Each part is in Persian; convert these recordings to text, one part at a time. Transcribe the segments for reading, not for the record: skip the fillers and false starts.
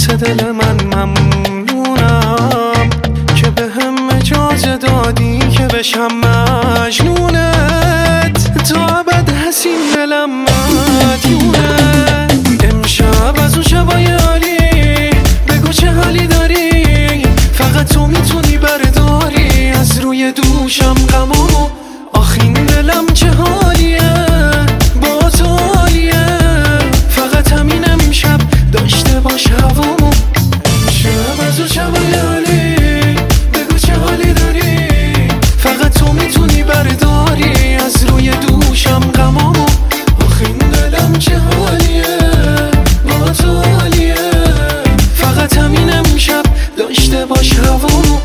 واسه دل من ممنونم که به هم اجازه دادی که بشم مجنونت، تا ابد حسین دلم مدیونه. امشب از اون شبای عالی بگو چه حالی داری، فقط تو میتونی برداری از روی دوشم غمامو. آخ این دلم چه حالیه با تو حالیه، فقط همین امشب داشته باش هوامو. امشب از اون شبای عالی بگو چه حالی داری، فقط تو میتونی برداری از روی دوشم غمامو. آخ این دلم چه حالیه با تو حالیه، فقط همین امشب داشته باش هوامو.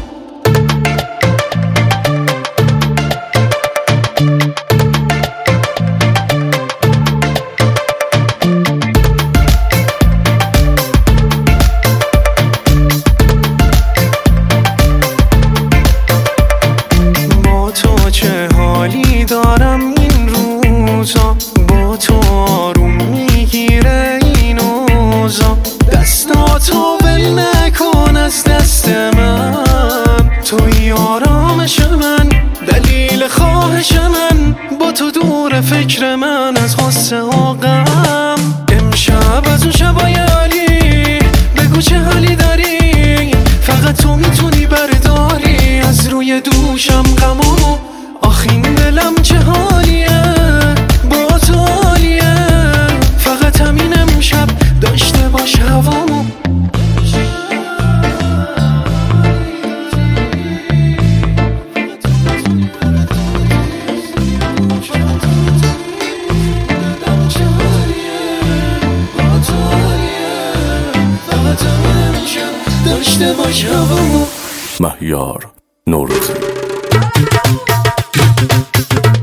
دارم این روزا با تو آروم میگیره این اوضاع، دستاتو ول نکن از دست من، توی آرامش من دلیل خواهش من، با تو دور فکر من از غصه و غم. امشب از اون شبای عالی بگو چه حالی داری، فقط تو میتونی برداری از روی دوشم غمامو. آخ این دلم چه حالیه با تو حالیه، فقط همین امشب داشته باش هوامو. داشته باش هوامو. مهیار نوروزی.